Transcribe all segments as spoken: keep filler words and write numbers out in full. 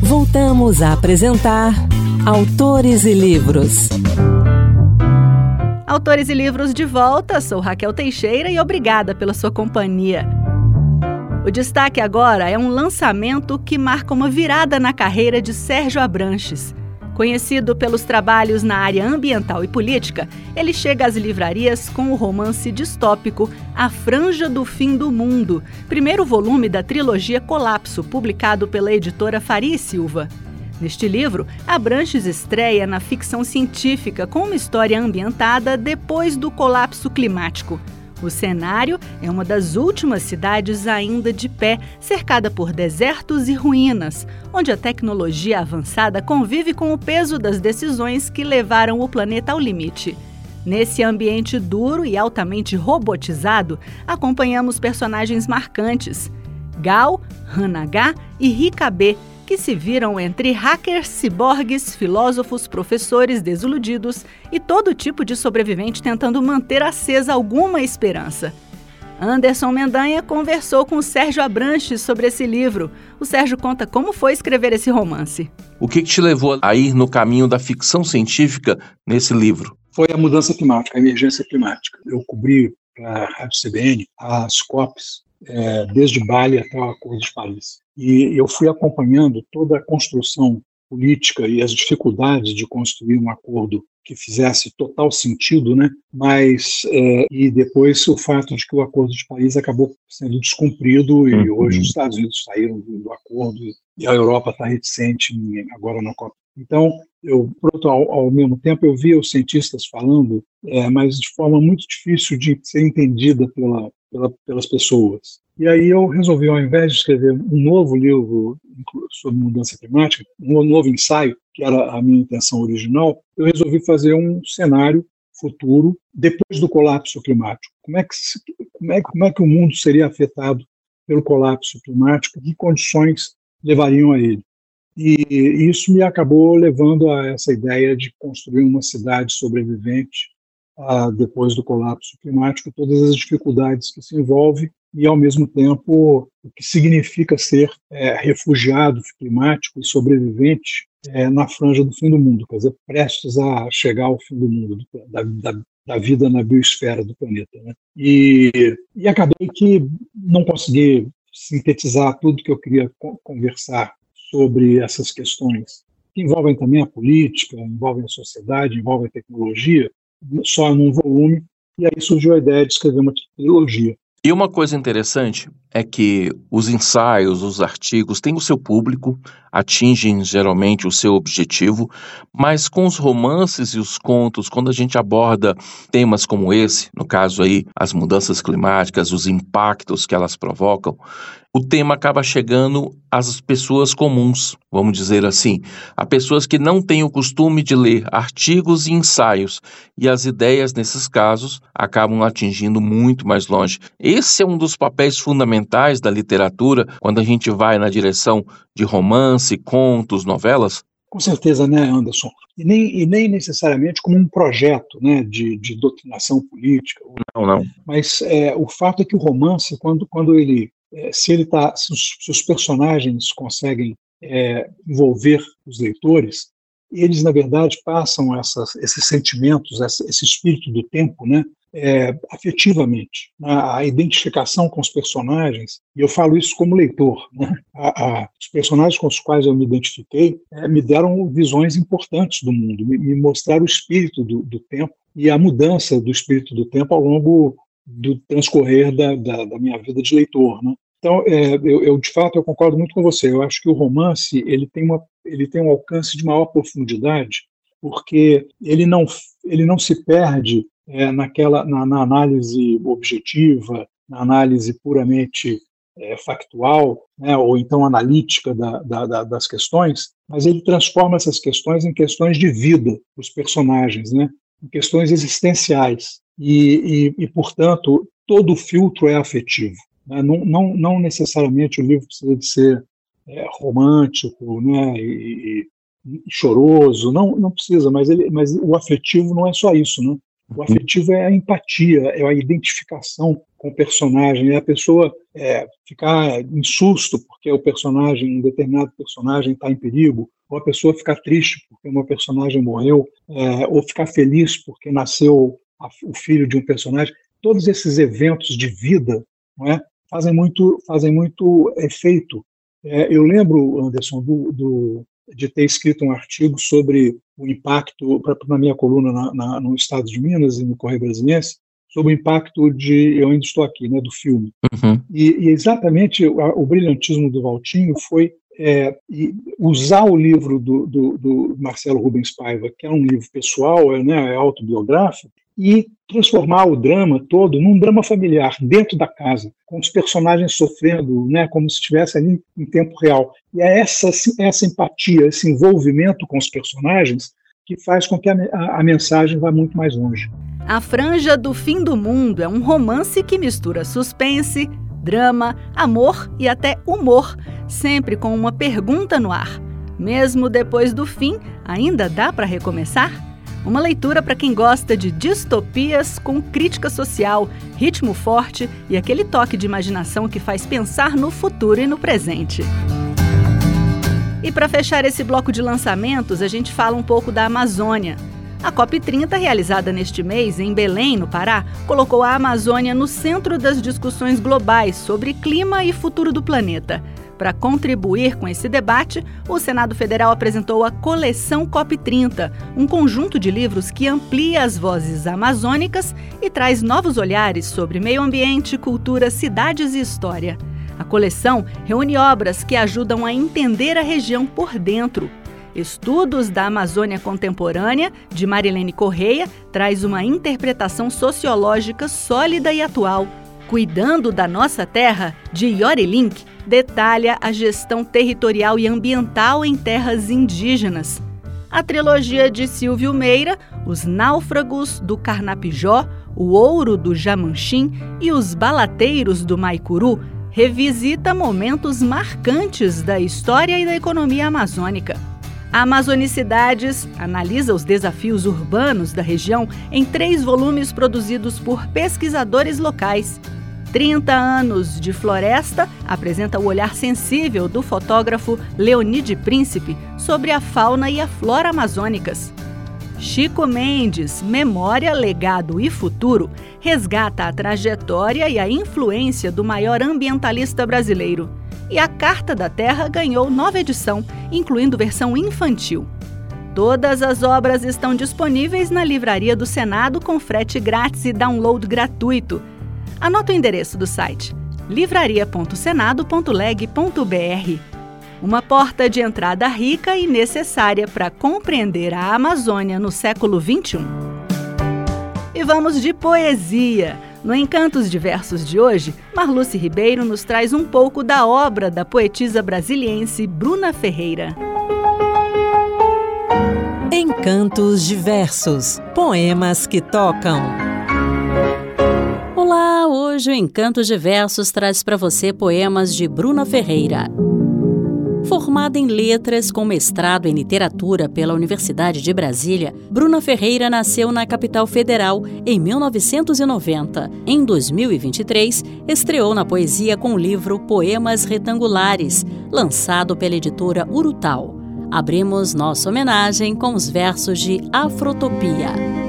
Voltamos a apresentar Autores e Livros. Autores e Livros de volta, sou Raquel Teixeira e obrigada pela sua companhia. O destaque agora é um lançamento que marca uma virada na carreira de Sérgio Abranches. Conhecido pelos trabalhos na área ambiental e política, ele chega às livrarias com o romance distópico A Franja do Fim do Mundo, primeiro volume da trilogia Colapso, publicado pela editora Faria e Silva. Neste livro, Abranches estreia na ficção científica com uma história ambientada depois do colapso climático. O cenário é uma das últimas cidades ainda de pé, cercada por desertos e ruínas, onde a tecnologia avançada convive com o peso das decisões que levaram o planeta ao limite. Nesse ambiente duro e altamente robotizado, acompanhamos personagens marcantes: Gal, Hannah e Rika B, que se viram entre hackers, ciborgues, filósofos, professores desiludidos e todo tipo de sobrevivente tentando manter acesa alguma esperança. Anderson Mendanha conversou com o Sérgio Abranches sobre esse livro. O Sérgio conta como foi escrever esse romance. O que, que te levou a ir no caminho da ficção científica nesse livro? Foi a mudança climática, a emergência climática. Eu cobri para a Rádio C B N as COPs, é, desde Bali até o Acordo de Paris. E eu fui acompanhando toda a construção política e as dificuldades de construir um acordo que fizesse total sentido, né? Mas é, e depois o fato de que o Acordo de Paris acabou sendo descumprido e uhum. hoje os Estados Unidos saíram do, do acordo e a Europa está reticente em, agora na COP. Então, eu, pronto, ao, ao mesmo tempo, eu via os cientistas falando, é, mas de forma muito difícil de ser entendida pela, pela, pelas pessoas. E aí eu resolvi, ao invés de escrever um novo livro sobre mudança climática, um novo ensaio, que era a minha intenção original, eu resolvi fazer um cenário futuro depois do colapso climático. Como é que, como é, como é que o mundo seria afetado pelo colapso climático? Que condições levariam a ele? E isso me acabou levando a essa ideia de construir uma cidade sobrevivente ah, depois do colapso climático, todas as dificuldades que se envolvem e, ao mesmo tempo, o que significa ser é, refugiado climático e sobrevivente é, na franja do fim do mundo, quer dizer, prestes a chegar ao fim do mundo, do, da, da, da vida na biosfera do planeta, né? E, e acabei que não consegui sintetizar tudo que eu queria conversar sobre essas questões, que envolvem também a política, envolvem a sociedade, envolvem a tecnologia, só num volume, e aí surgiu a ideia de escrever uma trilogia. E uma coisa interessante é que os ensaios, os artigos têm o seu público, atingem geralmente o seu objetivo, mas com os romances e os contos, quando a gente aborda temas como esse, no caso aí as mudanças climáticas, os impactos que elas provocam, o tema acaba chegando às pessoas comuns, vamos dizer assim, a pessoas que não têm o costume de ler artigos e ensaios, e as ideias nesses casos acabam atingindo muito mais longe. Esse é um dos papéis fundamentais da literatura, quando a gente vai na direção de romance, contos, novelas? Com certeza, né, Anderson? E nem, e nem necessariamente como um projeto, né, de, de doutrinação política. Não, não. Mas é, o fato é que o romance, quando, quando ele, é, se, ele tá, se, os, se os personagens conseguem é, envolver os leitores, eles, na verdade, passam essas, esses sentimentos, essa, esse espírito do tempo, né, é, afetivamente. A, a identificação com os personagens, e eu falo isso como leitor, né, a, a, os personagens com os quais eu me identifiquei é, me deram visões importantes do mundo, me, me mostraram o espírito do, do tempo e a mudança do espírito do tempo ao longo do transcorrer da, da, da minha vida de leitor, né. Então, é, eu, eu, de fato, eu concordo muito com você. Eu acho que o romance ele tem, uma, ele tem um alcance de maior profundidade, porque ele não, ele não se perde é, naquela, na, na análise objetiva, na análise puramente é, factual, né, ou então analítica da, da, da, das questões, mas ele transforma essas questões em questões de vida dos personagens, né, em questões existenciais. E, e, e, portanto, todo o filtro é afetivo. Não, não, não necessariamente o livro precisa de ser é, romântico, né, e, e choroso, não, não precisa, mas, ele, mas o afetivo não é só isso, né? O afetivo é a empatia, é a identificação com o personagem, é a pessoa é, ficar em susto porque o personagem, um determinado personagem está em perigo, ou a pessoa ficar triste porque uma personagem morreu, é, ou ficar feliz porque nasceu a, o filho de um personagem. Todos esses eventos de vida, não é, fazem muito, fazem muito efeito. É, eu lembro, Anderson, do, do, de ter escrito um artigo sobre o impacto, pra, na minha coluna na, na, no Estado de Minas e no Correio Brasiliense, sobre o impacto de Eu Ainda Estou Aqui, né, do filme. Uhum. E, e exatamente o, o brilhantismo do Valtinho foi é, usar o livro do, do, do Marcelo Rubens Paiva, que é um livro pessoal, é, né, é autobiográfico, e transformar o drama todo num drama familiar, dentro da casa, com os personagens sofrendo, né, como se estivesse ali em tempo real. E é essa, essa empatia, esse envolvimento com os personagens que faz com que a, a, a mensagem vá muito mais longe. A Franja do Fim do Mundo é um romance que mistura suspense, drama, amor e até humor, sempre com uma pergunta no ar. Mesmo depois do fim, ainda dá para recomeçar? Uma leitura para quem gosta de distopias com crítica social, ritmo forte e aquele toque de imaginação que faz pensar no futuro e no presente. E para fechar esse bloco de lançamentos, a gente fala um pouco da Amazônia. A COP trinta, realizada neste mês em Belém, no Pará, colocou a Amazônia no centro das discussões globais sobre clima e futuro do planeta. Para contribuir com esse debate, o Senado Federal apresentou a Coleção COP trinta, um conjunto de livros que amplia as vozes amazônicas e traz novos olhares sobre meio ambiente, cultura, cidades e história. A coleção reúne obras que ajudam a entender a região por dentro. Estudos da Amazônia Contemporânea, de Marilene Correia, traz uma interpretação sociológica sólida e atual. Cuidando da Nossa Terra, de Yori Link, detalha a gestão territorial e ambiental em terras indígenas. A trilogia de Silvio Meira, Os Náufragos do Carnapijó, O Ouro do Jamanchim e Os Balateiros do Maicuru, revisita momentos marcantes da história e da economia amazônica. A Amazonicidades analisa os desafios urbanos da região em três volumes produzidos por pesquisadores locais. trinta anos de Floresta apresenta o olhar sensível do fotógrafo Leonide Príncipe sobre a fauna e a flora amazônicas. Chico Mendes, Memória, Legado e Futuro, resgata a trajetória e a influência do maior ambientalista brasileiro. E a Carta da Terra ganhou nova edição, incluindo versão infantil. Todas as obras estão disponíveis na Livraria do Senado com frete grátis e download gratuito. Anota o endereço do site: livraria ponto senado ponto leg ponto br. Uma porta de entrada rica e necessária para compreender a Amazônia no século vinte e um. E vamos de poesia. No Encantos de Versos de hoje, Marluce Ribeiro nos traz um pouco da obra da poetisa brasiliense Bruna Ferreira. Encantos de Versos, poemas que tocam. Olá, hoje o Encantos de Versos traz para você poemas de Bruna Ferreira. Formada em letras com mestrado em literatura pela Universidade de Brasília, Bruna Ferreira nasceu na capital federal em mil novecentos e noventa. Em dois mil e vinte e três, estreou na poesia com o livro Poemas Retangulares, lançado pela editora Urutau. Abrimos nossa homenagem com os versos de Afrotopia.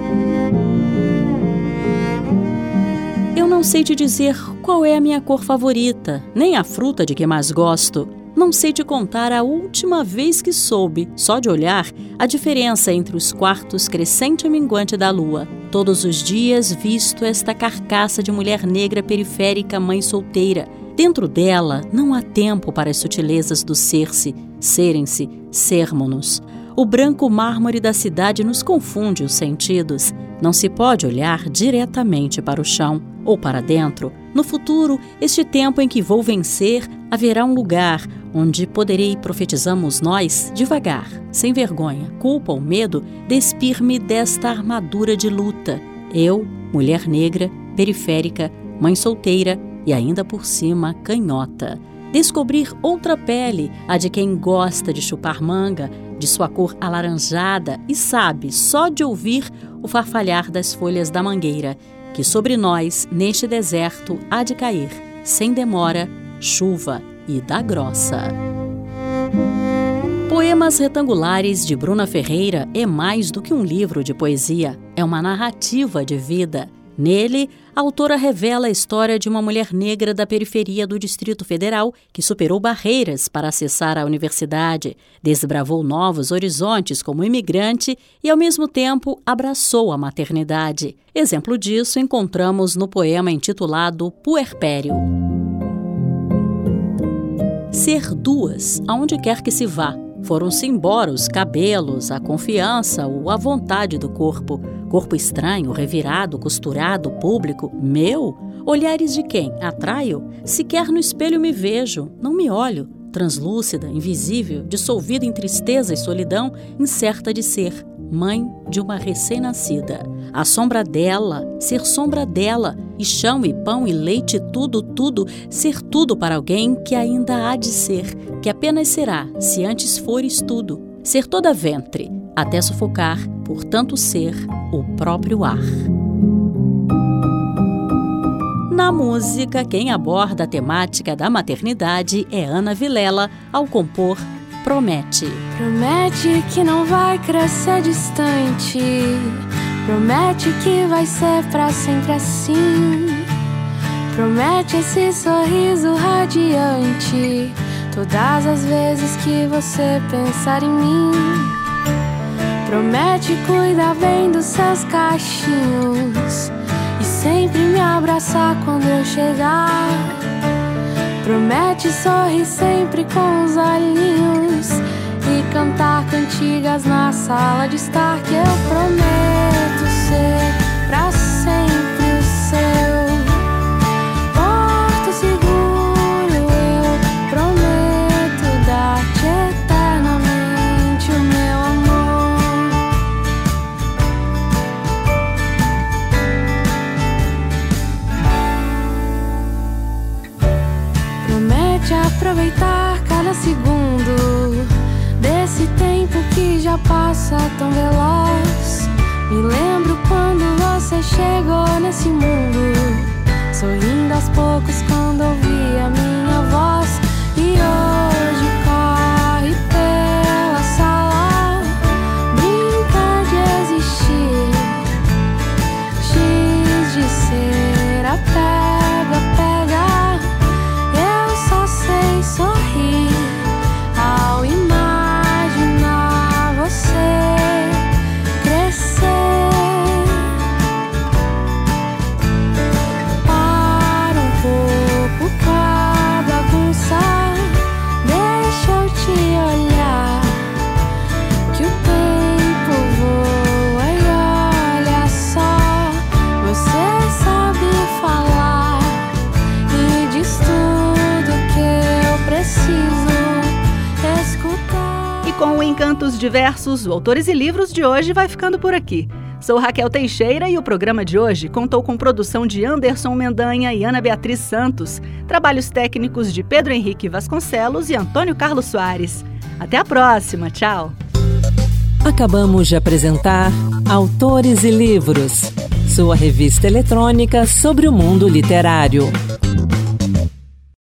Eu não sei te dizer qual é a minha cor favorita, nem a fruta de que mais gosto. Não sei te contar a última vez que soube, só de olhar, a diferença entre os quartos crescente e minguante da lua. Todos os dias visto esta carcaça de mulher negra periférica mãe solteira. Dentro dela não há tempo para as sutilezas do ser-se, serem-se, sermos-nos. O branco mármore da cidade nos confunde os sentidos. Não se pode olhar diretamente para o chão ou para dentro. No futuro, este tempo em que vou vencer, haverá um lugar onde poderei, profetizamos nós, devagar, sem vergonha, culpa ou medo, despir-me desta armadura de luta. Eu, mulher negra, periférica, mãe solteira e ainda por cima canhota. descobrir outra pele, a de quem gosta de chupar manga, de sua cor alaranjada e sabe, só de ouvir, o farfalhar das folhas da mangueira, que sobre nós, neste deserto, há de cair, sem demora, chuva e da grossa. Poemas Retangulares, de Bruna Ferreira, é mais do que um livro de poesia, é uma narrativa de vida. Nele, a autora revela a história de uma mulher negra da periferia do Distrito Federal que superou barreiras para acessar a universidade, desbravou novos horizontes como imigrante e, ao mesmo tempo, abraçou a maternidade. Exemplo disso encontramos no poema intitulado Puerpério. Ser duas, aonde quer que se vá. Foram-se embora os cabelos, a confiança ou a vontade do corpo. Corpo estranho, revirado, costurado, público, meu? Olhares de quem? Atraio? Sequer no espelho me vejo, não me olho. Translúcida, invisível, dissolvida em tristeza e solidão, incerta de ser, mãe de uma recém-nascida. A sombra dela, ser sombra dela, e chão e pão e leite, tudo, tudo, ser tudo para alguém que ainda há de ser, que apenas será, se antes fores tudo. Ser toda ventre, até sufocar, portanto ser o próprio ar. Na música, quem aborda a temática da maternidade é Ana Vilela, ao compor Promete. Promete que não vai crescer distante, promete que vai ser pra sempre assim. Promete esse sorriso radiante todas as vezes que você pensar em mim. Promete cuidar bem dos seus cachinhos e sempre me abraçar quando eu chegar. Promete sorrir sempre com os olhinhos e cantar cantigas na sala de estar. Que eu prometo ser pra sempre o seu porto seguro. Eu prometo dar-te eternamente o meu amor. Promete aproveitar cada segundo desse tempo que já passa tão veloz. Me lembro quando você chegou nesse mundo, sorrindo aos poucos quando ouvi a minha voz. E hoje corre pela sala, brinca de existir, X de ser a pega, pega. Eu só sei sorrir ao imaginar você crescer. Para um pouco com a bagunça, deixa eu te olhar, que o tempo voa e olha só, você sabe falar e diz tudo que eu preciso escutar. E com o Encantos Diversos, o Autores e Livros de hoje vai ficando por aqui. Sou Raquel Teixeira e o programa de hoje contou com produção de Anderson Mendanha e Ana Beatriz Santos, trabalhos técnicos de Pedro Henrique Vasconcelos e Antônio Carlos Soares. Até a próxima, tchau! Acabamos de apresentar Autores e Livros, sua revista eletrônica sobre o mundo literário.